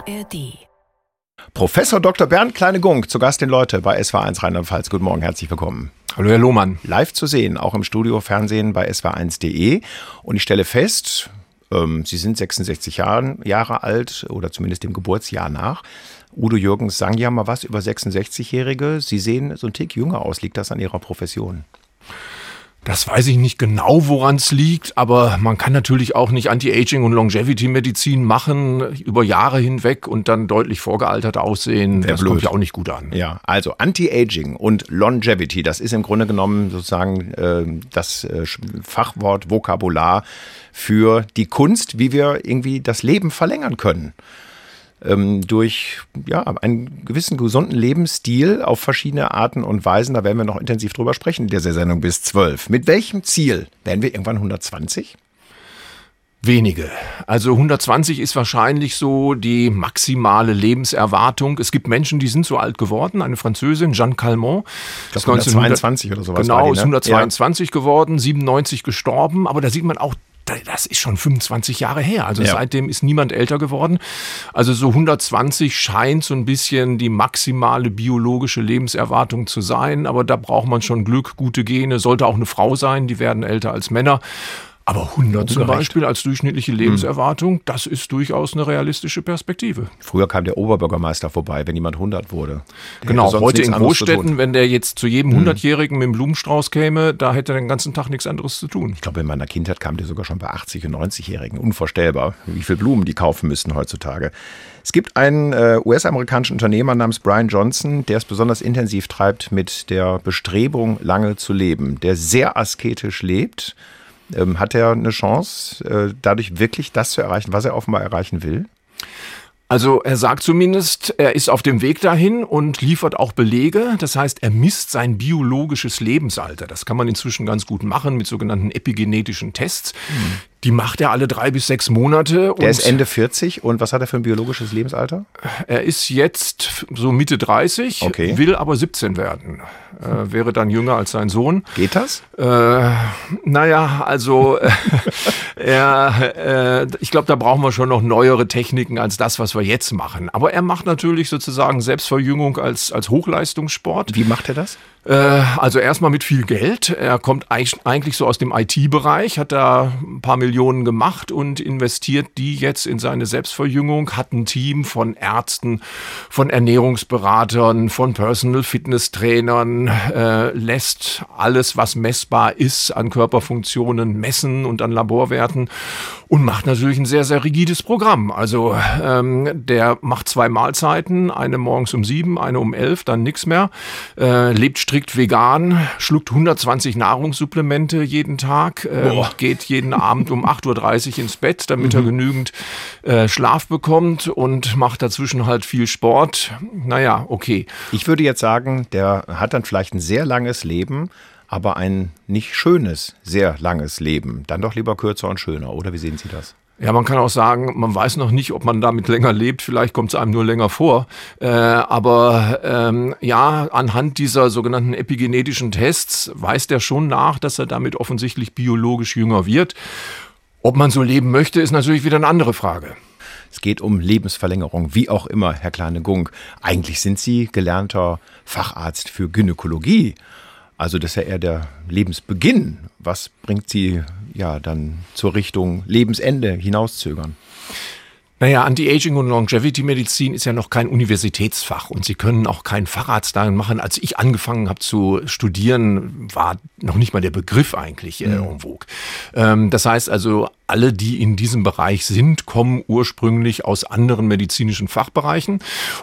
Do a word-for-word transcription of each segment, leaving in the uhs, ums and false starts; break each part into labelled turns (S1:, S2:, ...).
S1: A R D.
S2: Professor Doktor Bernd Kleine-Gunk, zu Gast in Leute bei S W R eins Rheinland-Pfalz. Guten Morgen, herzlich willkommen.
S3: Hallo Herr Lohmann.
S2: Live zu sehen, auch im Studio Fernsehen bei S W R eins punkt de. Und ich stelle fest, ähm, Sie sind sechsundsechzig Jahre, Jahre alt oder zumindest dem Geburtsjahr nach. Udo Jürgens sang ja mal was über sechsundsechzigjährige. Sie sehen so ein Tick jünger aus. Liegt das an Ihrer Profession?
S3: Das weiß ich nicht genau, woran es liegt, aber man kann natürlich auch nicht Anti-Aging- und Longevity-Medizin machen über Jahre hinweg und dann deutlich vorgealtert aussehen.
S2: Sehr
S3: das
S2: blöd.
S3: Kommt ja auch nicht gut an.
S2: Ja, also Anti-Aging und Longevity, das ist im Grunde genommen sozusagen äh, das äh, Fachwort, Vokabular für die Kunst, wie wir irgendwie das Leben verlängern können. Ähm, durch ja, einen gewissen gesunden Lebensstil auf verschiedene Arten und Weisen. Da werden wir noch intensiv drüber sprechen in dieser Sendung bis zwölf. Mit welchem Ziel? Werden wir irgendwann hundertzwanzig?
S3: Wenige. Also hundertzwanzig ist wahrscheinlich so die maximale Lebenserwartung. Es gibt Menschen, die sind so alt geworden. Eine Französin, Jeanne Calment.
S2: Ich glaube hundertzweiundzwanzig oder sowas.
S3: Genau,
S2: war die, ne?
S3: ist hundertzweiundzwanzig ja. geworden, siebenundneunzig gestorben. Aber da sieht man auch, das ist schon fünfundzwanzig Jahre her. Also ja. Seitdem ist niemand älter geworden. Also so hundertzwanzig scheint so ein bisschen die maximale biologische Lebenserwartung zu sein. Aber da braucht man schon Glück, gute Gene. Sollte auch eine Frau sein, die werden älter als Männer. Aber hundert zum Beispiel als durchschnittliche Lebenserwartung, hm. das ist durchaus eine realistische Perspektive.
S2: Früher kam der Oberbürgermeister vorbei, wenn jemand hundert wurde. Der
S3: genau, heute in Großstädten, wenn der jetzt zu jedem hundertjährigen mit dem Blumenstrauß käme, da hätte er den ganzen Tag nichts anderes zu tun.
S2: Ich glaube, in meiner Kindheit kam der sogar schon bei achtzig- und neunzigjährigen. Unvorstellbar, wie viele Blumen die kaufen müssten heutzutage. Es gibt einen äh, U S-amerikanischen Unternehmer namens Brian Johnson, der es besonders intensiv treibt mit der Bestrebung, lange zu leben, der sehr asketisch lebt. Ähm, hat er eine Chance, äh, dadurch wirklich das zu erreichen, was er offenbar erreichen will?
S3: Also er sagt zumindest, er ist auf dem Weg dahin und liefert auch Belege. Das heißt, er misst sein biologisches Lebensalter. Das kann man inzwischen ganz gut machen mit sogenannten epigenetischen Tests. Mhm. Die macht er alle drei bis sechs Monate.
S2: Der ist Ende vierzig und was hat er für ein biologisches Lebensalter?
S3: Er ist jetzt so Mitte dreißig, okay. Will aber siebzehn werden. Äh, wäre dann jünger als sein Sohn.
S2: Geht das?
S3: Äh, naja, also äh, er, äh, ich glaube, da brauchen wir schon noch neuere Techniken als das, was wir jetzt machen. Aber er macht natürlich sozusagen Selbstverjüngung als, als Hochleistungssport.
S2: Wie macht er das?
S3: Äh, also erstmal mit viel Geld. Er kommt eigentlich so aus dem I T-Bereich, hat da ein paar Millionen gemacht und investiert die jetzt in seine Selbstverjüngung, hat ein Team von Ärzten, von Ernährungsberatern, von Personal Fitness Trainern, äh, lässt alles, was messbar ist, an Körperfunktionen messen und an Laborwerten und macht natürlich ein sehr, sehr rigides Programm. Also ähm, der macht zwei Mahlzeiten, eine morgens um sieben, eine um elf, dann nichts mehr, äh, lebt strikt vegan, schluckt hundertzwanzig Nahrungssupplemente jeden Tag, äh, geht jeden Abend um acht Uhr dreißig ins Bett, damit mhm. er genügend äh, Schlaf bekommt und macht dazwischen halt viel Sport. Naja, okay.
S2: Ich würde jetzt sagen, der hat dann vielleicht ein sehr langes Leben, aber ein nicht schönes, sehr langes Leben. Dann doch lieber kürzer und schöner, oder wie sehen Sie das?
S3: Ja, man kann auch sagen, man weiß noch nicht, ob man damit länger lebt. Vielleicht kommt es einem nur länger vor. Äh, aber ähm, ja, anhand dieser sogenannten epigenetischen Tests weist er schon nach, dass er damit offensichtlich biologisch jünger wird. Ob man so leben möchte, ist natürlich wieder eine andere Frage.
S2: Es geht um Lebensverlängerung, wie auch immer, Herr Kleine-Gunk. Eigentlich sind Sie gelernter Facharzt für Gynäkologie. Also das ist ja eher der Lebensbeginn. Was bringt Sie ja dann zur Richtung Lebensende hinauszögern?
S3: Naja, Anti-Aging- und Longevity-Medizin ist ja noch kein Universitätsfach und Sie können auch keinen Facharzt darin machen. Als ich angefangen habe zu studieren, war noch nicht mal der Begriff eigentlich äh, en vogue. Ähm, das heißt also, alle, die in diesem Bereich sind, kommen ursprünglich aus anderen medizinischen Fachbereichen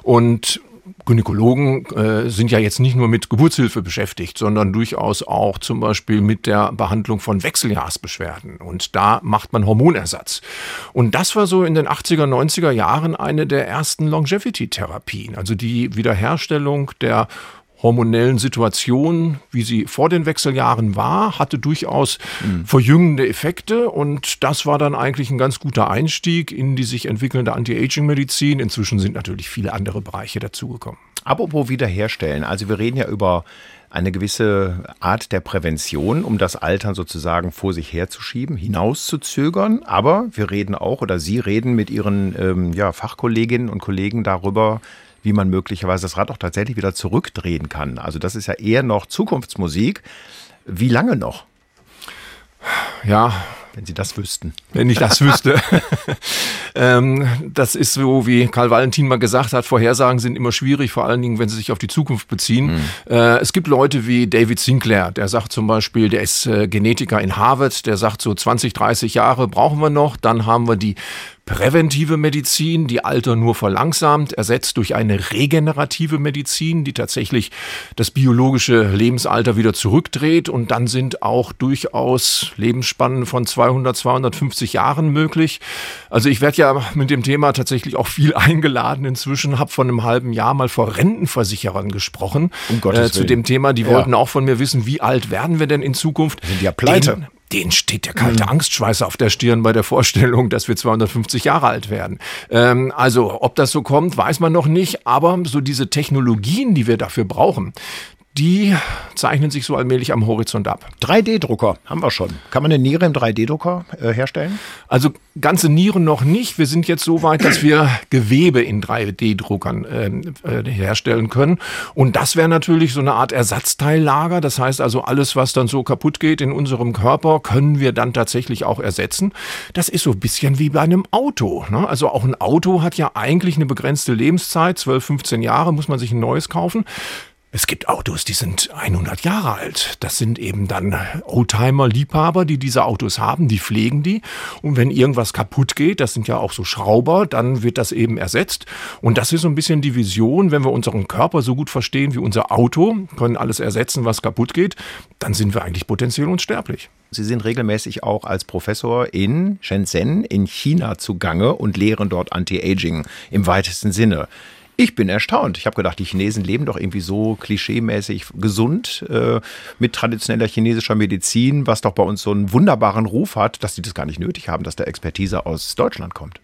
S3: und Gynäkologen äh, sind ja jetzt nicht nur mit Geburtshilfe beschäftigt, sondern durchaus auch zum Beispiel mit der Behandlung von Wechseljahrsbeschwerden. Und da macht man Hormonersatz. Und das war so in den achtziger, neunziger Jahren eine der ersten Longevity-Therapien, also die Wiederherstellung der hormonellen Situation, wie sie vor den Wechseljahren war, hatte durchaus mhm. verjüngende Effekte und das war dann eigentlich ein ganz guter Einstieg in die sich entwickelnde Anti-Aging-Medizin. Inzwischen sind natürlich viele andere Bereiche dazugekommen.
S2: Apropos wiederherstellen, also wir reden ja über eine gewisse Art der Prävention, um das Altern sozusagen vor sich herzuschieben, hinauszuzögern. Aber wir reden auch, oder Sie reden mit Ihren ähm, ja, Fachkolleginnen und Kollegen darüber, wie man möglicherweise das Rad auch tatsächlich wieder zurückdrehen kann. Also das ist ja eher noch Zukunftsmusik. Wie lange noch?
S3: Ja,
S2: wenn Sie das wüssten.
S3: Wenn ich das wüsste. ähm, das ist so, wie Karl Valentin mal gesagt hat, Vorhersagen sind immer schwierig, vor allen Dingen, wenn sie sich auf die Zukunft beziehen. Mhm. Äh, es gibt Leute wie David Sinclair, der sagt zum Beispiel, der ist äh, Genetiker in Harvard, der sagt so zwanzig, dreißig Jahre brauchen wir noch, dann haben wir die präventive Medizin, die Alter nur verlangsamt, ersetzt durch eine regenerative Medizin, die tatsächlich das biologische Lebensalter wieder zurückdreht. Und dann sind auch durchaus Lebensspannen von zweihundert, zweihundertfünfzig Jahren möglich. Also ich werde ja mit dem Thema tatsächlich auch viel eingeladen inzwischen, habe vor einem halben Jahr mal vor Rentenversicherern gesprochen.
S2: Um Gottes Willen.
S3: Äh, zu dem Thema, die ja. wollten auch von mir wissen, wie alt werden wir denn in Zukunft?
S2: Sind ja pleite.
S3: Den, Denen steht der kalte mhm. Angstschweiß auf der Stirn bei der Vorstellung, dass wir zweihundertfünfzig Jahre alt werden. Ähm, also, ob das so kommt, weiß man noch nicht. Aber so diese Technologien, die wir dafür brauchen, die zeichnen sich so allmählich am Horizont ab.
S2: drei D Drucker haben wir schon. Kann man eine Niere im drei D Drucker äh, herstellen?
S3: Also ganze Nieren noch nicht. Wir sind jetzt so weit, dass wir Gewebe in drei D Druckern äh, äh, herstellen können. Und das wäre natürlich so eine Art Ersatzteillager. Das heißt also, alles, was dann so kaputt geht in unserem Körper, können wir dann tatsächlich auch ersetzen. Das ist so ein bisschen wie bei einem Auto, ne? Also auch ein Auto hat ja eigentlich eine begrenzte Lebenszeit. zwölf, fünfzehn Jahre muss man sich ein neues kaufen. Es gibt Autos, die sind hundert Jahre alt. Das sind eben dann Oldtimer-Liebhaber, die diese Autos haben, die pflegen die. Und wenn irgendwas kaputt geht, das sind ja auch so Schrauber, dann wird das eben ersetzt. Und das ist so ein bisschen die Vision, wenn wir unseren Körper so gut verstehen wie unser Auto, können alles ersetzen, was kaputt geht, dann sind wir eigentlich potenziell unsterblich.
S2: Sie sind regelmäßig auch als Professor in Shenzhen in China zugange und lehren dort Anti-Aging im weitesten Sinne. Ich bin erstaunt. Ich habe gedacht, die Chinesen leben doch irgendwie so klischeemäßig gesund äh, mit traditioneller chinesischer Medizin, was doch bei uns so einen wunderbaren Ruf hat, dass die das gar nicht nötig haben, dass da Expertise aus Deutschland kommt.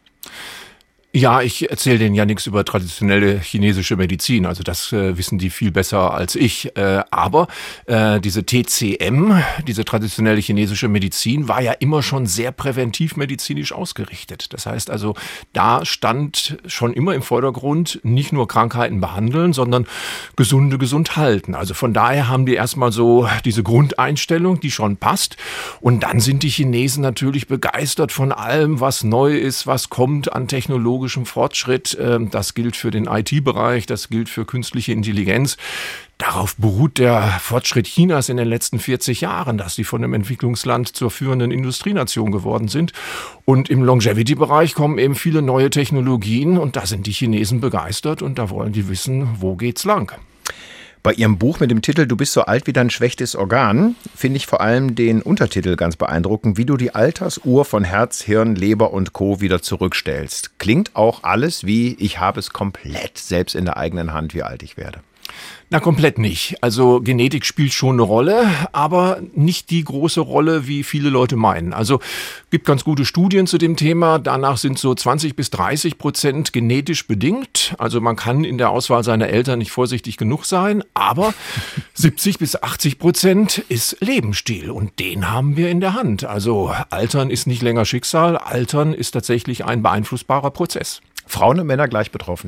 S3: Ja, ich erzähle denen ja nichts über traditionelle chinesische Medizin, also das äh, wissen die viel besser als ich. Äh, aber äh, diese T C M, diese traditionelle chinesische Medizin, war ja immer schon sehr präventivmedizinisch ausgerichtet. Das heißt also, da stand schon immer im Vordergrund nicht nur Krankheiten behandeln, sondern gesunde gesund halten. Also von daher haben die erstmal so diese Grundeinstellung, die schon passt. Und dann sind die Chinesen natürlich begeistert von allem, was neu ist, was kommt an Technologie. Fortschritt. Das gilt für den I T-Bereich, das gilt für künstliche Intelligenz. Darauf beruht der Fortschritt Chinas in den letzten vierzig Jahren, dass sie von einem Entwicklungsland zur führenden Industrienation geworden sind. Und im Longevity-Bereich kommen eben viele neue Technologien und da sind die Chinesen begeistert und da wollen die wissen, wo geht's lang.
S2: Bei Ihrem Buch mit dem Titel »Du bist so alt wie dein schwächstes Organ« finde ich vor allem den Untertitel ganz beeindruckend, wie du die Altersuhr von Herz, Hirn, Leber und Co. wieder zurückstellst. Klingt auch alles wie, ich habe es komplett selbst in der eigenen Hand, wie alt ich werde.
S3: Na, komplett nicht. Also Genetik spielt schon eine Rolle, aber nicht die große Rolle, wie viele Leute meinen. Also gibt ganz gute Studien zu dem Thema. Danach sind so zwanzig bis dreißig Prozent genetisch bedingt. Also man kann in der Auswahl seiner Eltern nicht vorsichtig genug sein, aber siebzig bis achtzig Prozent ist Lebensstil und den haben wir in der Hand. Also Altern ist nicht länger Schicksal, Altern ist tatsächlich ein beeinflussbarer Prozess.
S2: Frauen und Männer gleich betroffen?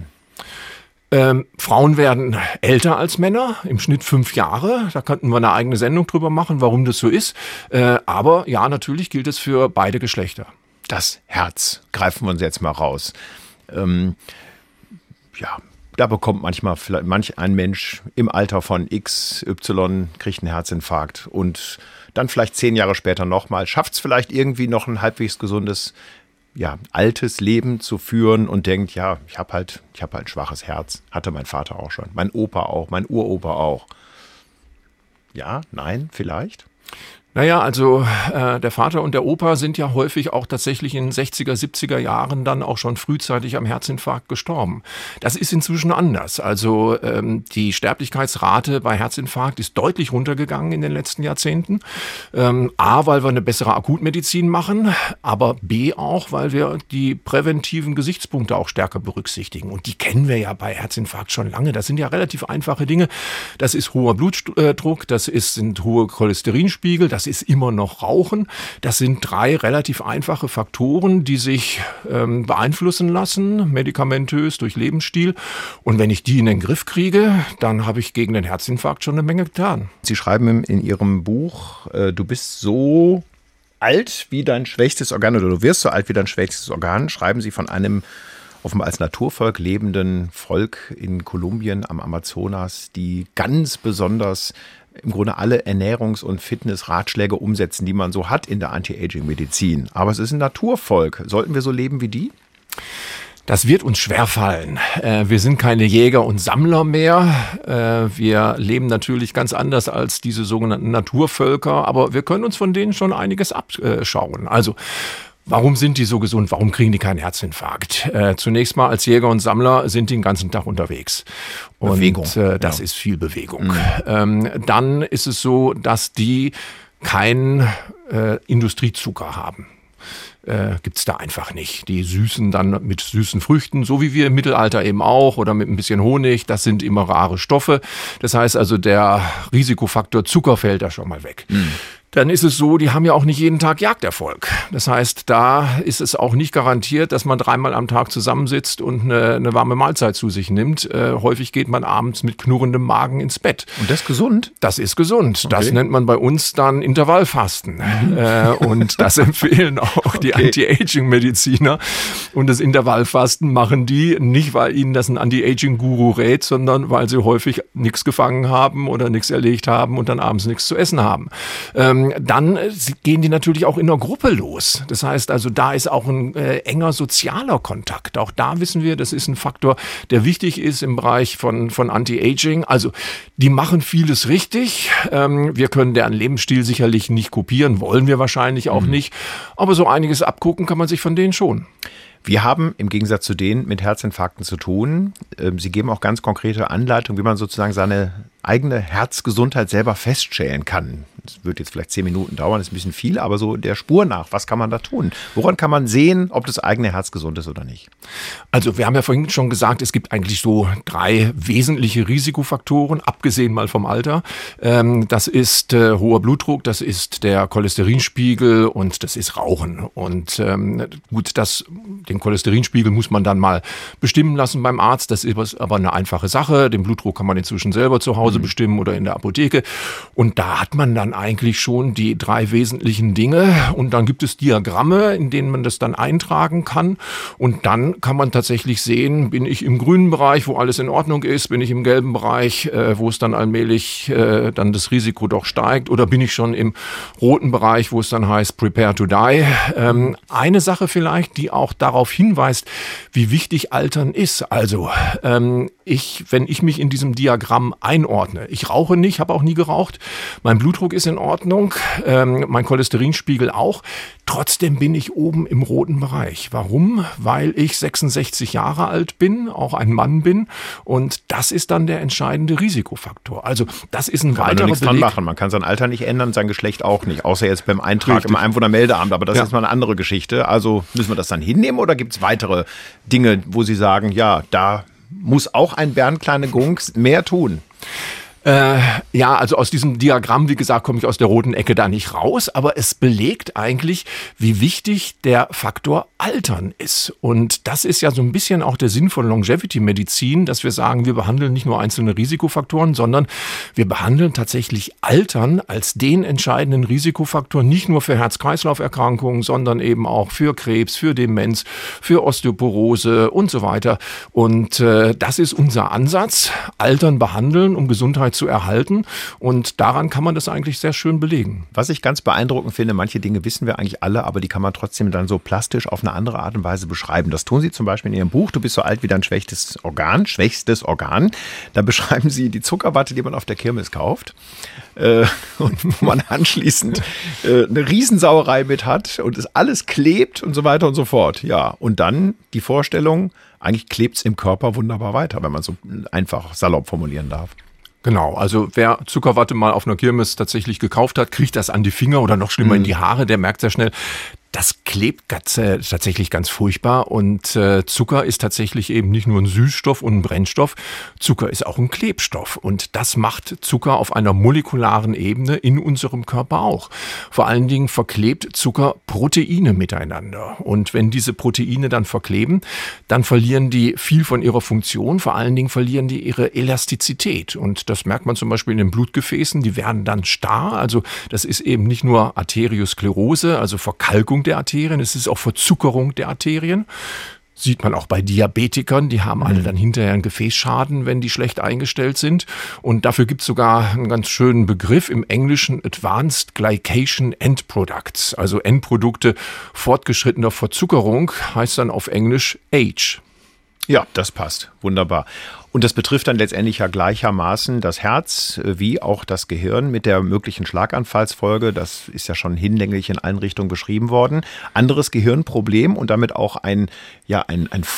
S3: Ähm, Frauen werden älter als Männer, im Schnitt fünf Jahre. Da könnten wir eine eigene Sendung drüber machen, warum das so ist. Äh, aber ja, natürlich gilt es für beide Geschlechter.
S2: Das Herz, greifen wir uns jetzt mal raus. Ähm, ja, da bekommt manchmal vielleicht manch ein Mensch im Alter von X Y kriegt einen Herzinfarkt und dann vielleicht zehn Jahre später nochmal, schafft es vielleicht irgendwie noch ein halbwegs gesundes ja, altes Leben zu führen und denkt, ja, ich habe halt, ich habe halt ein schwaches Herz. Hatte mein Vater auch schon, mein Opa auch, mein Uropa auch. Ja, nein, vielleicht?
S3: Naja, also äh, der Vater und der Opa sind ja häufig auch tatsächlich in den sechziger, siebziger Jahren dann auch schon frühzeitig am Herzinfarkt gestorben. Das ist inzwischen anders. Also ähm, die Sterblichkeitsrate bei Herzinfarkt ist deutlich runtergegangen in den letzten Jahrzehnten. Ähm, A, weil wir eine bessere Akutmedizin machen, aber B auch, weil wir die präventiven Gesichtspunkte auch stärker berücksichtigen. Und die kennen wir ja bei Herzinfarkt schon lange. Das sind ja relativ einfache Dinge. Das ist hoher Blutdruck, das ist, sind hohe Cholesterinspiegel, das ist immer noch Rauchen. Das sind drei relativ einfache Faktoren, die sich ähm, beeinflussen lassen, medikamentös durch Lebensstil. Und wenn ich die in den Griff kriege, dann habe ich gegen den Herzinfarkt schon eine Menge getan.
S2: Sie schreiben in Ihrem Buch, äh, du bist so alt wie dein schwächstes Organ oder du wirst so alt wie dein schwächstes Organ, schreiben Sie von einem offenbar als Naturvolk lebenden Volk in Kolumbien am Amazonas, die ganz besonders im Grunde alle Ernährungs- und Fitnessratschläge umsetzen, die man so hat in der Anti-Aging-Medizin. Aber es ist ein Naturvolk. Sollten wir so leben wie die?
S3: Das wird uns schwerfallen. Wir sind keine Jäger und Sammler mehr. Wir leben natürlich ganz anders als diese sogenannten Naturvölker, aber wir können uns von denen schon einiges abschauen. Also, warum sind die so gesund? Warum kriegen die keinen Herzinfarkt? Äh, zunächst mal als Jäger und Sammler sind die den ganzen Tag unterwegs. Und
S2: Bewegung.
S3: Äh, das ja. ist viel Bewegung. Mhm. Ähm, dann ist es so, dass die keinen äh, Industriezucker haben. Äh, gibt's da einfach nicht. Die süßen dann mit süßen Früchten, so wie wir im Mittelalter eben auch, oder mit ein bisschen Honig. Das sind immer rare Stoffe. Das heißt also, der Risikofaktor Zucker fällt da schon mal weg. Mhm. Dann ist es so, die haben ja auch nicht jeden Tag Jagderfolg. Das heißt, da ist es auch nicht garantiert, dass man dreimal am Tag zusammensitzt und eine, eine warme Mahlzeit zu sich nimmt. Äh, häufig geht man abends mit knurrendem Magen ins Bett.
S2: Und das ist gesund?
S3: Das ist gesund.
S2: Okay.
S3: Das nennt man bei uns dann Intervallfasten.
S2: Mhm.
S3: Äh, und das empfehlen auch die
S2: okay.
S3: Anti-Aging-Mediziner. Und das Intervallfasten machen die nicht, weil ihnen das ein Anti-Aging-Guru rät, sondern weil sie häufig nichts gefangen haben oder nichts erlegt haben und dann abends nichts zu essen haben. Ähm, Dann gehen die natürlich auch in einer Gruppe los. Das heißt also, da ist auch ein äh, enger sozialer Kontakt. Auch da wissen wir, das ist ein Faktor, der wichtig ist im Bereich von, von Anti-Aging. Also die machen vieles richtig. Ähm, wir können deren Lebensstil sicherlich nicht kopieren, wollen wir wahrscheinlich auch mhm. nicht. Aber so einiges abgucken kann man sich von denen schon.
S2: Wir haben im Gegensatz zu denen mit Herzinfarkten zu tun. Sie geben auch ganz konkrete Anleitungen, wie man sozusagen seine eigene Herzgesundheit selber feststellen kann. Das wird jetzt vielleicht zehn Minuten dauern, das ist ein bisschen viel, aber so der Spur nach, was kann man da tun? Woran kann man sehen, ob das eigene Herz gesund ist oder nicht?
S3: Also wir haben ja vorhin schon gesagt, es gibt eigentlich so drei wesentliche Risikofaktoren, abgesehen mal vom Alter. Das ist äh, hoher Blutdruck, das ist der Cholesterinspiegel und das ist Rauchen. Und ähm, gut, das, den Cholesterinspiegel muss man dann mal bestimmen lassen beim Arzt. Das ist aber eine einfache Sache. Den Blutdruck kann man inzwischen selber zu Hause mhm. bestimmen oder in der Apotheke. Und da hat man dann eigentlich schon die drei wesentlichen Dinge. Und dann gibt es Diagramme, in denen man das dann eintragen kann. Und dann kann man tatsächlich sehen, bin ich im grünen Bereich, wo alles in Ordnung ist, bin ich im gelben Bereich, äh, wo es dann allmählich äh, dann das Risiko doch steigt, oder bin ich schon im roten Bereich, wo es dann heißt, prepare to die. Ähm, eine Sache vielleicht, die auch darauf hinweist, wie wichtig Altern ist. Also ähm, ich, wenn ich mich in diesem Diagramm einordne, ich rauche nicht, habe auch nie geraucht, mein Blutdruck ist in Ordnung, ähm, mein Cholesterinspiegel auch, trotzdem bin ich oben im roten Bereich. Warum? Weil ich sechsundsechzig Jahre alt bin, auch ein Mann bin, und das ist dann der entscheidende Risikofaktor. Also das ist ein
S2: kann
S3: weiterer
S2: man nichts
S3: Beleg.
S2: Dran machen. Man kann sein Alter nicht ändern, sein Geschlecht auch nicht, außer jetzt beim Eintrag Richtig. Im Einwohnermeldeamt, aber das ja. ist mal eine andere Geschichte. Also müssen wir das dann hinnehmen oder gibt es weitere Dinge, wo Sie sagen, ja, da muss auch ein Bernd Kleine-Gunks mehr tun?
S3: Äh, ja, also aus diesem Diagramm, wie gesagt, komme ich aus der roten Ecke da nicht raus, aber es belegt eigentlich, wie wichtig der Faktor Altern ist. Und das ist ja so ein bisschen auch der Sinn von Longevity-Medizin, dass wir sagen, wir behandeln nicht nur einzelne Risikofaktoren, sondern wir behandeln tatsächlich Altern als den entscheidenden Risikofaktor, nicht nur für Herz-Kreislauf-Erkrankungen, sondern eben auch für Krebs, für Demenz, für Osteoporose und so weiter. Und äh, das ist unser Ansatz, Altern behandeln, um Gesundheit zu erhalten, und daran kann man das eigentlich sehr schön belegen.
S2: Was ich ganz beeindruckend finde, manche Dinge wissen wir eigentlich alle, aber die kann man trotzdem dann so plastisch auf eine andere Art und Weise beschreiben. Das tun Sie zum Beispiel in Ihrem Buch, Du bist so alt wie dein schwächstes Organ, schwächstes Organ. Da beschreiben Sie die Zuckerwatte, die man auf der Kirmes kauft äh, und wo man anschließend äh, eine Riesensauerei mit hat und es alles klebt und so weiter und so fort. Ja, und dann die Vorstellung, eigentlich klebt es im Körper wunderbar weiter, wenn man so einfach salopp formulieren darf.
S3: Genau, also wer Zuckerwatte mal auf einer Kirmes tatsächlich gekauft hat, kriegt das an die Finger oder noch schlimmer mhm. in die Haare, der merkt sehr schnell, das klebt ganz, äh, tatsächlich ganz furchtbar und äh, Zucker ist tatsächlich eben nicht nur ein Süßstoff und ein Brennstoff, Zucker ist auch ein Klebstoff und das macht Zucker auf einer molekularen Ebene in unserem Körper auch. Vor allen Dingen verklebt Zucker Proteine miteinander und wenn diese Proteine dann verkleben, dann verlieren die viel von ihrer Funktion, vor allen Dingen verlieren die ihre Elastizität und das merkt man zum Beispiel in den Blutgefäßen, die werden dann starr, also das ist eben nicht nur Arteriosklerose, also Verkalkung der Arterien, es ist auch Verzuckerung der Arterien. Sieht man auch bei Diabetikern, die haben alle dann hinterher einen Gefäßschaden, wenn die schlecht eingestellt sind. Und dafür gibt es sogar einen ganz schönen Begriff im Englischen, Advanced Glycation End Products, also Endprodukte fortgeschrittener Verzuckerung, heißt dann auf Englisch Age.
S2: Ja, das passt. Wunderbar. Und das betrifft dann letztendlich ja gleichermaßen das Herz wie auch das Gehirn mit der möglichen Schlaganfallsfolge. Das ist ja schon hinlänglich in allen Richtungen beschrieben worden. Anderes Gehirnproblem und damit auch ein, ja, ein, ein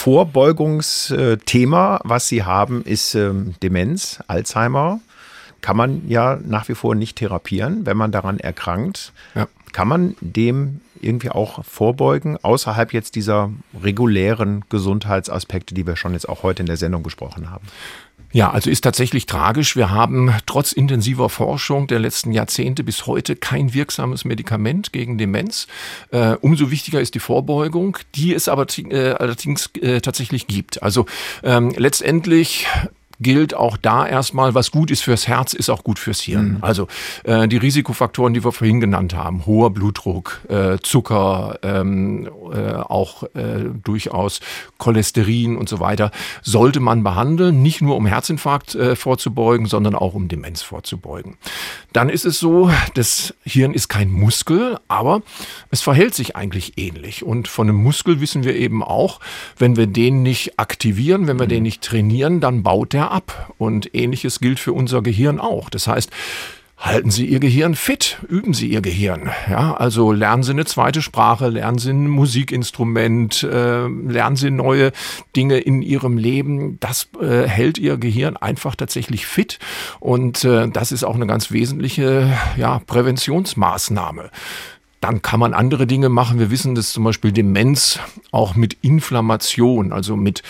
S2: Vorbeugungsthema, was Sie haben, ist ähm, Demenz, Alzheimer. Kann man ja nach wie vor nicht therapieren, wenn man daran erkrankt. Ja. Kann man dem irgendwie auch vorbeugen, außerhalb jetzt dieser regulären Gesundheitsaspekte, die wir schon jetzt auch heute in der Sendung besprochen haben?
S3: Ja, also ist tatsächlich tragisch. Wir haben trotz intensiver Forschung der letzten Jahrzehnte bis heute kein wirksames Medikament gegen Demenz. Äh, umso wichtiger ist die Vorbeugung, die es aber äh, allerdings äh, tatsächlich gibt. Also ähm, letztendlich gilt auch da erstmal, was gut ist fürs Herz, ist auch gut fürs Hirn. Mhm. Also äh, die Risikofaktoren, die wir vorhin genannt haben, hoher Blutdruck, äh, Zucker, ähm, äh, auch äh, durchaus Cholesterin und so weiter, sollte man behandeln, nicht nur um Herzinfarkt äh, vorzubeugen, sondern auch um Demenz vorzubeugen. Dann ist es so, das Hirn ist kein Muskel, aber es verhält sich eigentlich ähnlich. Und von einem Muskel wissen wir eben auch, wenn wir den nicht aktivieren, wenn wir mhm. den nicht trainieren, dann baut der ab. Und Ähnliches gilt für unser Gehirn auch. Das heißt, halten Sie Ihr Gehirn fit, üben Sie Ihr Gehirn. Ja, also lernen Sie eine zweite Sprache, lernen Sie ein Musikinstrument, äh, lernen Sie neue Dinge in Ihrem Leben. Das äh, hält Ihr Gehirn einfach tatsächlich fit. Und äh, das ist auch eine ganz wesentliche ja, Präventionsmaßnahme. Dann kann man andere Dinge machen. Wir wissen, dass zum Beispiel Demenz auch mit Inflammation, also mit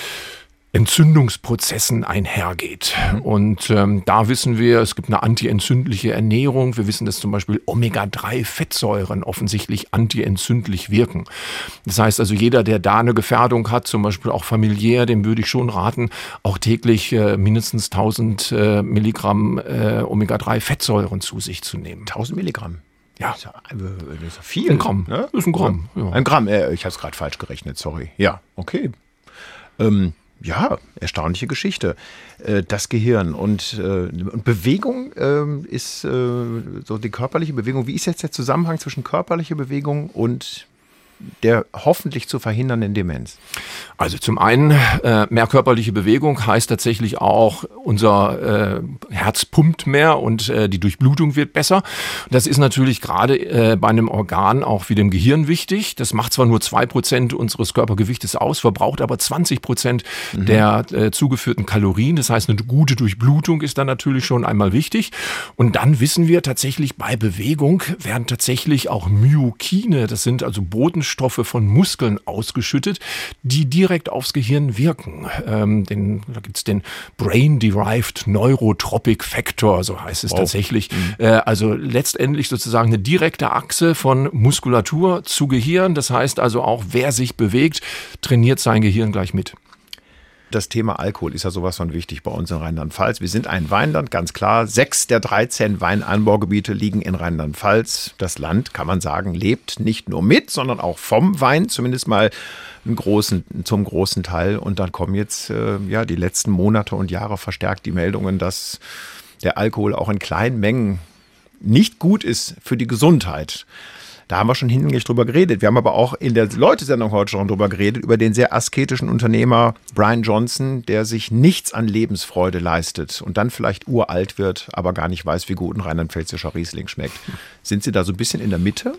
S3: Entzündungsprozessen einhergeht. Und ähm, da wissen wir, es gibt eine antientzündliche Ernährung. Wir wissen, dass zum Beispiel Omega drei Fettsäuren offensichtlich antientzündlich wirken. Das heißt also, jeder, der da eine Gefährdung hat, zum Beispiel auch familiär, dem würde ich schon raten, auch täglich äh, mindestens tausend äh, Milligramm äh, Omega drei Fettsäuren zu sich zu nehmen.
S2: tausend Milligramm?
S3: Ja.
S2: Das ist ja, das ist ja viel.
S3: Ein Gramm. Ne? Das ist ein Gramm. Ja.
S2: Ein Gramm, äh, ich habe es gerade falsch gerechnet, sorry. Ja, okay. Ähm, Ja, erstaunliche Geschichte. Das Gehirn und, und Bewegung ist so die körperliche Bewegung. Wie ist jetzt der Zusammenhang zwischen körperlicher Bewegung und der hoffentlich zu verhindernden Demenz?
S3: Also zum einen, äh, mehr körperliche Bewegung heißt tatsächlich auch, unser äh, Herz pumpt mehr und äh, die Durchblutung wird besser. Das ist natürlich gerade äh, bei einem Organ auch wie dem Gehirn wichtig. Das macht zwar nur zwei Prozent unseres Körpergewichtes aus, verbraucht aber zwanzig Prozent mhm. der äh, zugeführten Kalorien. Das heißt, eine gute Durchblutung ist dann natürlich schon einmal wichtig. Und dann wissen wir tatsächlich, bei Bewegung werden tatsächlich auch Myokine, das sind also Botenstoffe, Stoffe von Muskeln ausgeschüttet, die direkt aufs Gehirn wirken. Ähm, den, da gibt es den Brain-Derived Neurotropic Factor, so heißt es wow. tatsächlich. Mhm. Äh, also letztendlich sozusagen eine direkte Achse von Muskulatur zu Gehirn. Das heißt also auch, wer sich bewegt, trainiert sein Gehirn gleich mit.
S2: Das Thema Alkohol ist ja sowas von wichtig bei uns in Rheinland-Pfalz. Wir sind ein Weinland, ganz klar. Sechs der dreizehn Weinanbaugebiete liegen in Rheinland-Pfalz. Das Land, kann man sagen, lebt nicht nur mit, sondern auch vom Wein, zumindest mal einen großen, zum großen Teil. Und dann kommen jetzt äh, ja die letzten Monate und Jahre verstärkt die Meldungen, dass der Alkohol auch in kleinen Mengen nicht gut ist für die Gesundheit. Da haben wir schon hinlänglich drüber geredet. Wir haben aber auch in der Leute-Sendung heute schon drüber geredet, über den sehr asketischen Unternehmer Brian Johnson, der sich nichts an Lebensfreude leistet und dann vielleicht uralt wird, aber gar nicht weiß, wie gut ein rheinland-pfälzischer Riesling schmeckt. Sind Sie da so ein bisschen in der Mitte?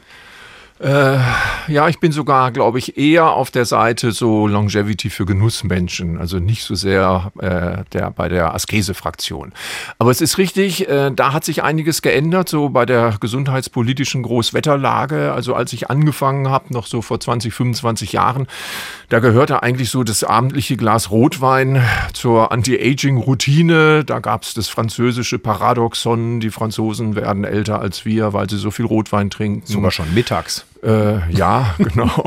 S3: Äh, ja, ich bin sogar, glaube ich, eher auf der Seite so Longevity für Genussmenschen, also nicht so sehr äh, der bei der Askese-Fraktion. Aber es ist richtig, äh, da hat sich einiges geändert, so bei der gesundheitspolitischen Großwetterlage. Also als ich angefangen habe, noch so vor zwanzig, fünfundzwanzig Jahren, da gehörte eigentlich so das abendliche Glas Rotwein zur Anti-Aging-Routine. Da gab es das französische Paradoxon, die Franzosen werden älter als wir, weil sie so viel Rotwein trinken.
S2: Sogar schon mittags.
S3: Äh, ja, genau.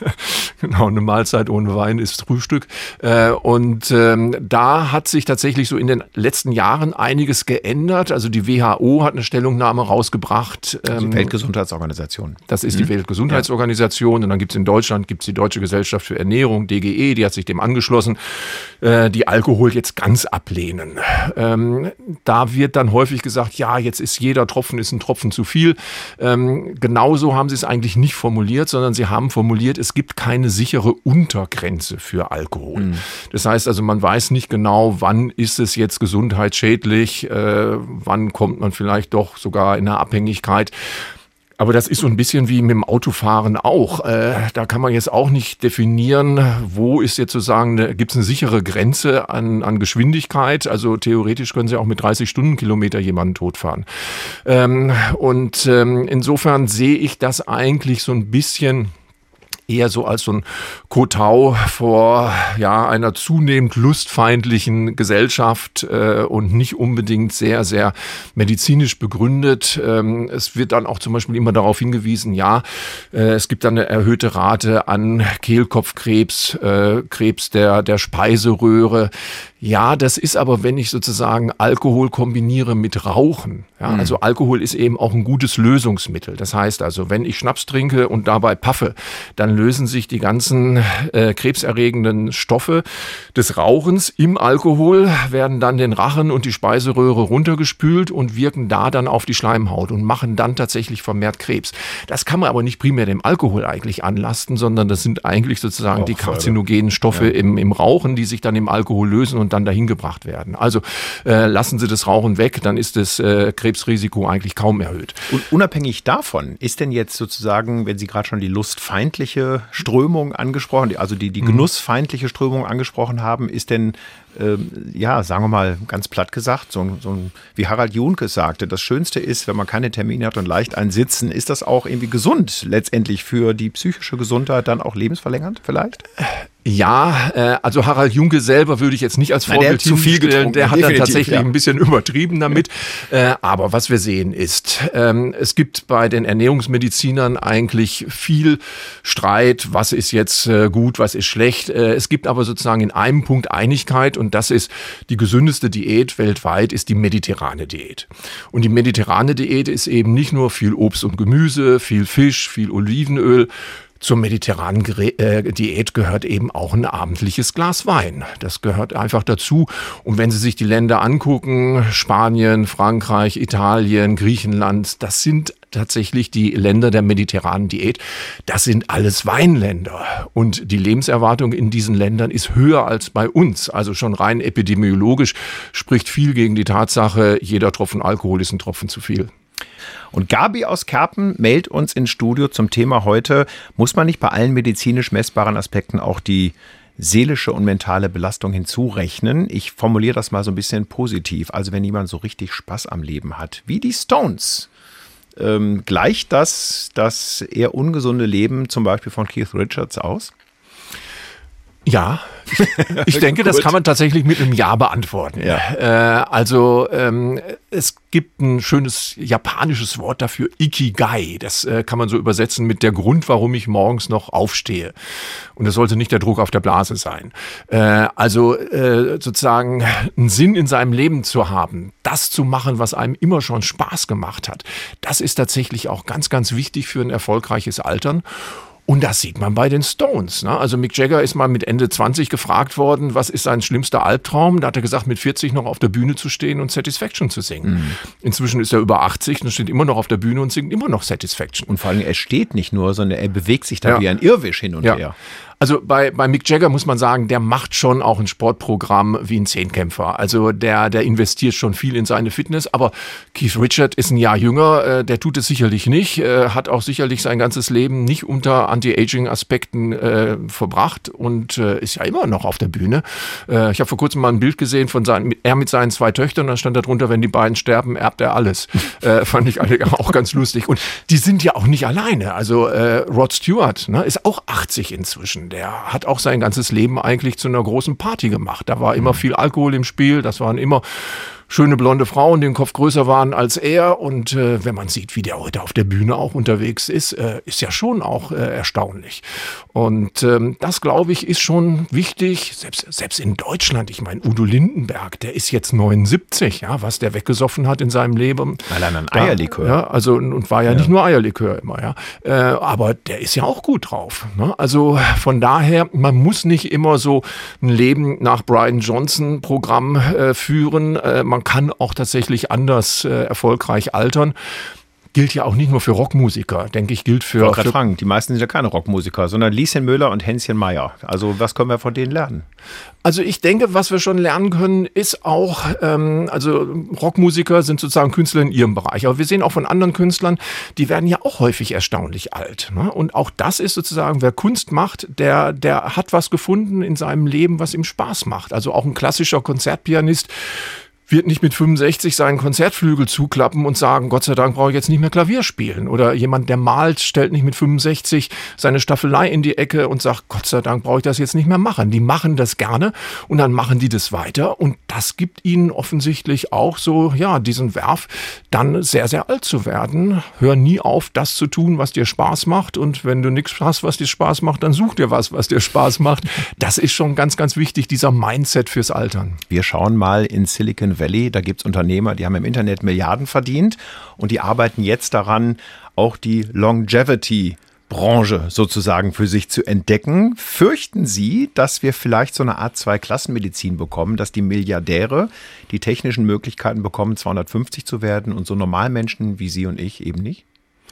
S3: Genau, eine Mahlzeit ohne Wein ist Frühstück. Äh, und ähm, da hat sich tatsächlich so in den letzten Jahren einiges geändert. Also die W H O hat eine Stellungnahme rausgebracht.
S2: Ähm, die Weltgesundheitsorganisation.
S3: Das ist die mhm. Weltgesundheitsorganisation. Und dann gibt es in Deutschland gibt's die Deutsche Gesellschaft für Ernährung, D G E, die hat sich dem angeschlossen, äh, die Alkohol jetzt ganz ablehnen. Ähm, da wird dann häufig gesagt, ja, jetzt ist jeder Tropfen ist ein Tropfen zu viel. Ähm, genauso haben sie es eigentlich nicht formuliert, sondern sie haben formuliert, es gibt keine sichere Untergrenze für Alkohol. Mhm. Das heißt also, man weiß nicht genau, wann ist es jetzt gesundheitsschädlich, äh, wann kommt man vielleicht doch sogar in eine Abhängigkeit. Aber das ist so ein bisschen wie mit dem Autofahren auch. Äh, da kann man jetzt auch nicht definieren, wo ist jetzt sozusagen, gibt es eine sichere Grenze an, an Geschwindigkeit. Also theoretisch können Sie auch mit dreißig Stundenkilometer jemanden totfahren. Ähm, und ähm, insofern sehe ich das eigentlich so ein bisschen eher so als so ein Kotau vor ja einer zunehmend lustfeindlichen Gesellschaft äh, und nicht unbedingt sehr, sehr medizinisch begründet. Ähm, es wird dann auch zum Beispiel immer darauf hingewiesen, ja, äh, es gibt dann eine erhöhte Rate an Kehlkopfkrebs, äh, Krebs der, der Speiseröhre. Ja, das ist aber, wenn ich sozusagen Alkohol kombiniere mit Rauchen. Ja, mhm. Also Alkohol ist eben auch ein gutes Lösungsmittel. Das heißt also, wenn ich Schnaps trinke und dabei paffe, dann lösen sich die ganzen äh, krebserregenden Stoffe des Rauchens im Alkohol, werden dann den Rachen und die Speiseröhre runtergespült und wirken da dann auf die Schleimhaut und machen dann tatsächlich vermehrt Krebs. Das kann man aber nicht primär dem Alkohol eigentlich anlasten, sondern das sind eigentlich sozusagen auch die karzinogenen Stoffe ja. im, im Rauchen, die sich dann im Alkohol lösen und dann dahin gebracht werden. Also äh, lassen Sie das Rauchen weg, dann ist das äh, Krebsrisiko eigentlich kaum erhöht.
S2: Und unabhängig davon, ist denn jetzt sozusagen, wenn Sie gerade schon die lustfeindliche Strömung angesprochen, also die, die genussfeindliche Strömung angesprochen haben, ist denn, ähm, ja, sagen wir mal ganz platt gesagt, so, so wie Harald Junkes sagte, das Schönste ist, wenn man keine Termine hat und leicht einsitzen, ist das auch irgendwie gesund letztendlich für die psychische Gesundheit, dann auch lebensverlängernd vielleicht?
S3: Ja, äh, also Harald Junke selber würde ich jetzt nicht als Vorbild
S2: zu viel getrunken.
S3: Der hat dann tatsächlich ja. ein bisschen übertrieben damit. äh, aber was wir sehen ist, ähm, es gibt bei den Ernährungsmedizinern eigentlich viel Streit, was ist jetzt äh, gut, was ist schlecht. Äh, es gibt aber sozusagen in einem Punkt Einigkeit und das ist, die gesündeste Diät weltweit ist die mediterrane Diät. Und die mediterrane Diät ist eben nicht nur viel Obst und Gemüse, viel Fisch, viel Olivenöl. Zur mediterranen Diät gehört eben auch ein abendliches Glas Wein. Das gehört einfach dazu. Und wenn Sie sich die Länder angucken, Spanien, Frankreich, Italien, Griechenland, das sind tatsächlich die Länder der mediterranen Diät. Das sind alles Weinländer. Und die Lebenserwartung in diesen Ländern ist höher als bei uns. Also schon rein epidemiologisch spricht viel gegen die Tatsache, jeder Tropfen Alkohol ist ein Tropfen zu viel.
S2: Und Gabi aus Kerpen mailt uns ins Studio zum Thema heute, muss man nicht bei allen medizinisch messbaren Aspekten auch die seelische und mentale Belastung hinzurechnen? Ich formuliere das mal so ein bisschen positiv. Also wenn jemand so richtig Spaß am Leben hat, wie die Stones, ähm, gleicht das das eher ungesunde Leben zum Beispiel von Keith Richards aus?
S3: Ja, ich denke, das kann man tatsächlich mit einem Ja beantworten. Ja. Äh, also ähm, es gibt ein schönes japanisches Wort dafür, Ikigai. Das äh, kann man so übersetzen mit der Grund, warum ich morgens noch aufstehe. Und das sollte nicht der Druck auf der Blase sein. Äh, also äh, sozusagen einen Sinn in seinem Leben zu haben, das zu machen, was einem immer schon Spaß gemacht hat, das ist tatsächlich auch ganz, ganz wichtig für ein erfolgreiches Altern. Und das sieht man bei den Stones. Ne? Also Mick Jagger ist mal mit Ende zwanzig gefragt worden, was ist sein schlimmster Albtraum? Da hat er gesagt, mit vierzig noch auf der Bühne zu stehen und Satisfaction zu singen. Mhm. Inzwischen ist er über achtzig und steht immer noch auf der Bühne und singt immer noch Satisfaction.
S2: Und vor allem, er steht nicht nur, sondern er bewegt sich da ja. wie ein Irrwisch hin und
S3: ja.
S2: her.
S3: Also bei, bei Mick Jagger muss man sagen, der macht schon auch ein Sportprogramm wie ein Zehnkämpfer. Also der, der investiert schon viel in seine Fitness. Aber Keith Richards ist ein Jahr jünger, äh, der tut es sicherlich nicht, äh, hat auch sicherlich sein ganzes Leben nicht unter Anti-Aging-Aspekten äh, verbracht und äh, ist ja immer noch auf der Bühne. Äh, ich habe vor kurzem mal ein Bild gesehen von seinen, er mit seinen zwei Töchtern, da stand da drunter, wenn die beiden sterben, erbt er alles. äh, fand ich auch ganz lustig. Und die sind ja auch nicht alleine. Also äh, Rod Stewart, ne, ist auch achtzig inzwischen. Der hat auch sein ganzes Leben eigentlich zu einer großen Party gemacht. Da war immer viel Alkohol im Spiel, das waren immer schöne blonde Frauen, die den Kopf größer waren als er. Und äh, wenn man sieht, wie der heute auf der Bühne auch unterwegs ist, äh, ist ja schon auch äh, erstaunlich. Und ähm, das, glaube ich, ist schon wichtig, selbst, selbst in Deutschland. Ich meine, Udo Lindenberg, der ist jetzt neunundsiebzig, ja, was der weggesoffen hat in seinem Leben.
S2: Allein ein Eierlikör.
S3: Ja, also, und war ja, ja nicht nur Eierlikör immer, ja. Äh, aber der ist ja auch gut drauf. Ne? Also von daher, man muss nicht immer so ein Leben nach Brian Johnson Programm äh, führen. Äh, man kann auch tatsächlich anders äh, erfolgreich altern. Gilt ja auch nicht nur für Rockmusiker, denke ich, gilt für...
S2: Ich wollte fragen, die meisten sind ja keine Rockmusiker, sondern Lieschen Müller und Hänschen Meyer. Also was können wir von denen lernen?
S3: Also ich denke, was wir schon lernen können, ist auch, ähm, also Rockmusiker sind sozusagen Künstler in ihrem Bereich. Aber wir sehen auch von anderen Künstlern, die werden ja auch häufig erstaunlich alt. Ne? Und auch das ist sozusagen, wer Kunst macht, der, der hat was gefunden in seinem Leben, was ihm Spaß macht. Also auch ein klassischer Konzertpianist wird nicht mit fünfundsechzig seinen Konzertflügel zuklappen und sagen, Gott sei Dank brauche ich jetzt nicht mehr Klavier spielen. Oder jemand, der malt, stellt nicht mit fünfundsechzig seine Staffelei in die Ecke und sagt, Gott sei Dank brauche ich das jetzt nicht mehr machen. Die machen das gerne und dann machen die das weiter. Und das gibt ihnen offensichtlich auch so, ja, diesen Werf, dann sehr, sehr alt zu werden. Hör nie auf, das zu tun, was dir Spaß macht. Und wenn du nichts hast, was dir Spaß macht, dann such dir was, was dir Spaß macht. Das ist schon ganz, ganz wichtig, dieser Mindset fürs Altern.
S2: Wir schauen mal in Silicon Valley, da gibt es Unternehmer, die haben im Internet Milliarden verdient und die arbeiten jetzt daran, auch die Longevity-Branche sozusagen für sich zu entdecken. Fürchten Sie, dass wir vielleicht so eine Art Zwei-Klassen-Medizin bekommen, dass die Milliardäre die technischen Möglichkeiten bekommen, zweihundertfünfzig zu werden und so Normalmenschen wie Sie und ich eben nicht?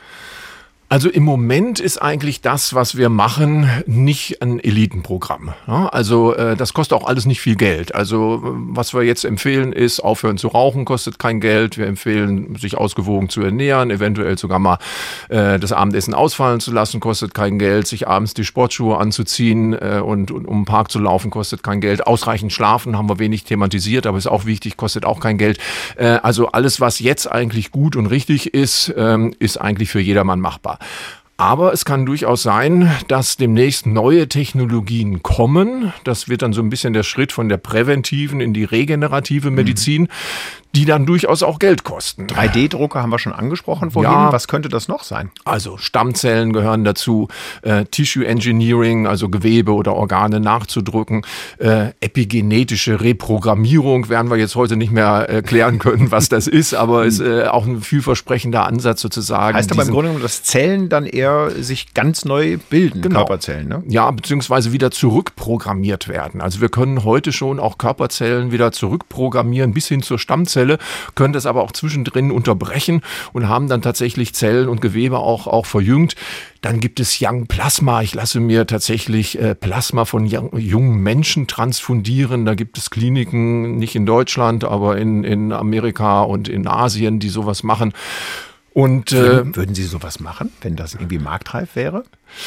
S3: Also im Moment ist eigentlich das, was wir machen, nicht ein Elitenprogramm. Ja, also äh, das kostet auch alles nicht viel Geld. Also was wir jetzt empfehlen ist, aufhören zu rauchen kostet kein Geld. Wir empfehlen, sich ausgewogen zu ernähren, eventuell sogar mal äh, das Abendessen ausfallen zu lassen, kostet kein Geld. Sich abends die Sportschuhe anzuziehen äh, und, und um den Park zu laufen, kostet kein Geld. Ausreichend schlafen haben wir wenig thematisiert, aber ist auch wichtig, kostet auch kein Geld. Äh, also alles, was jetzt eigentlich gut und richtig ist, ähm, ist eigentlich für jedermann machbar. Aber es kann durchaus sein, dass demnächst neue Technologien kommen. Das wird dann so ein bisschen der Schritt von der präventiven in die regenerative Medizin, die dann durchaus auch Geld kosten.
S2: drei D Drucker haben wir schon angesprochen vorhin. Ja, was könnte das noch sein?
S3: Also Stammzellen gehören dazu, äh, Tissue Engineering, also Gewebe oder Organe nachzudrücken, äh, epigenetische Reprogrammierung werden wir jetzt heute nicht mehr erklären können, was das ist, aber ist äh, auch ein vielversprechender Ansatz sozusagen.
S2: Heißt aber im Grunde genommen, dass Zellen dann eher sich ganz neu bilden, genau. Körperzellen, ne?
S3: Ja, beziehungsweise wieder zurückprogrammiert werden. Also wir können heute schon auch Körperzellen wieder zurückprogrammieren bis hin zur Stammzelle, können das aber auch zwischendrin unterbrechen und haben dann tatsächlich Zellen und Gewebe auch, auch verjüngt. Dann gibt es Young Plasma. Ich lasse mir tatsächlich äh, Plasma von young, jungen Menschen transfundieren. Da gibt es Kliniken, nicht in Deutschland, aber in, in Amerika und in Asien, die sowas machen. Und, äh,
S2: würden, würden Sie sowas machen, wenn das irgendwie marktreif wäre?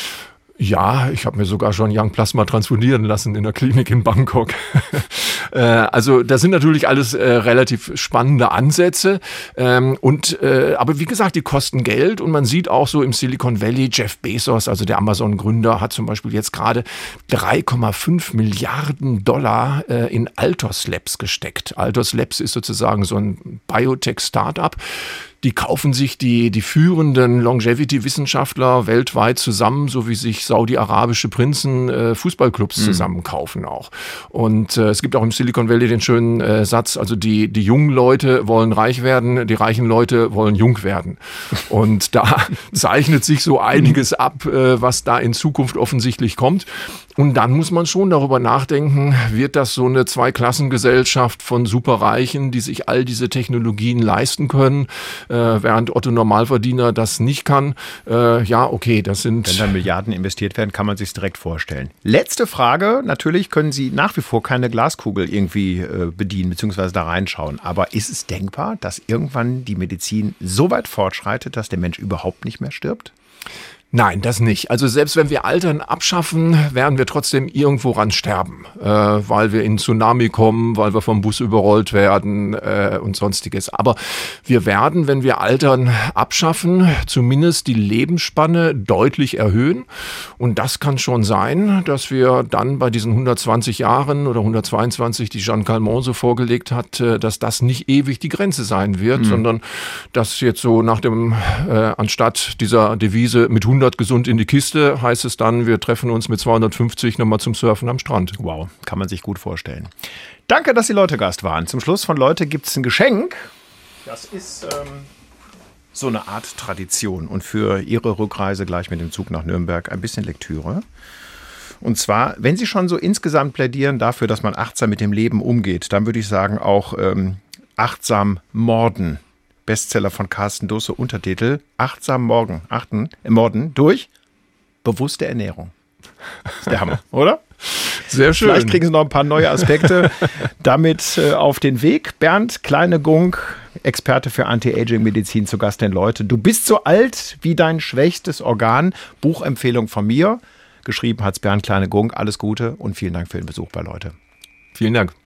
S3: Ja, ich habe mir sogar schon Young Plasma transfundieren lassen in der Klinik in Bangkok. äh, also das sind natürlich alles äh, relativ spannende Ansätze. Ähm, und äh, aber wie gesagt, die kosten Geld und man sieht auch so im Silicon Valley, Jeff Bezos, also der Amazon-Gründer, hat zum Beispiel jetzt gerade drei Komma fünf Milliarden Dollar äh, in Altos Labs gesteckt. Altos Labs ist sozusagen so ein Biotech-Startup. die kaufen sich die, die führenden Longevity-Wissenschaftler weltweit zusammen, so wie sich saudi-arabische Prinzen äh, Fußballclubs mhm. zusammenkaufen auch. Und äh, es gibt auch im Silicon Valley den schönen äh, Satz, also die, die jungen Leute wollen reich werden, die reichen Leute wollen jung werden. Und da zeichnet sich so einiges ab, äh, was da in Zukunft offensichtlich kommt. Und dann muss man schon darüber nachdenken, wird das so eine Zweiklassengesellschaft von Superreichen, die sich all diese Technologien leisten können, äh, während Otto Normalverdiener das nicht kann. Äh, ja, okay, das sind...
S2: Wenn da Milliarden investiert werden, kann man sich direkt vorstellen. Letzte Frage, natürlich können Sie nach wie vor keine Glaskugel irgendwie äh, bedienen bzw. da reinschauen. Aber ist es denkbar, dass irgendwann die Medizin so weit fortschreitet, dass der Mensch überhaupt nicht mehr stirbt?
S3: Nein, das nicht. Also selbst wenn wir Altern abschaffen, werden wir trotzdem irgendwo ran sterben, äh, weil wir in einen Tsunami kommen, weil wir vom Bus überrollt werden äh, und sonstiges. Aber wir werden, wenn wir Altern abschaffen, zumindest die Lebensspanne deutlich erhöhen. Und das kann schon sein, dass wir dann bei diesen hundertzwanzig Jahren oder hundertzweiundzwanzig, die Jeanne Calment so vorgelegt hat, äh, dass das nicht ewig die Grenze sein wird, mhm. sondern dass jetzt so nach dem, äh, anstatt dieser Devise mit hundert gesund in die Kiste, heißt es dann, wir treffen uns mit zweihundertfünfzig nochmal zum Surfen am Strand.
S2: Wow, kann man sich gut vorstellen. Danke, dass Sie Leute-Gast waren. Zum Schluss von Leute gibt es ein Geschenk. Das ist ähm, so eine Art Tradition. Und für Ihre Rückreise gleich mit dem Zug nach Nürnberg ein bisschen Lektüre. Und zwar, wenn Sie schon so insgesamt plädieren dafür, dass man achtsam mit dem Leben umgeht, dann würde ich sagen auch ähm, achtsam morden. Bestseller von Carsten Dusse, Untertitel Achtsam Morgen, achten, äh, Morden durch bewusste Ernährung. Das ist der Hammer, oder?
S3: Sehr schön.
S2: Vielleicht kriegen Sie noch ein paar neue Aspekte damit äh, auf den Weg. Bernd Kleine-Gunk, Experte für Anti-Aging-Medizin, zu Gast in Leute. Du bist so alt wie dein schwächstes Organ. Buchempfehlung von mir. Geschrieben hat's Bernd Kleine-Gunk. Alles Gute und vielen Dank für den Besuch bei Leute.
S3: Vielen Dank.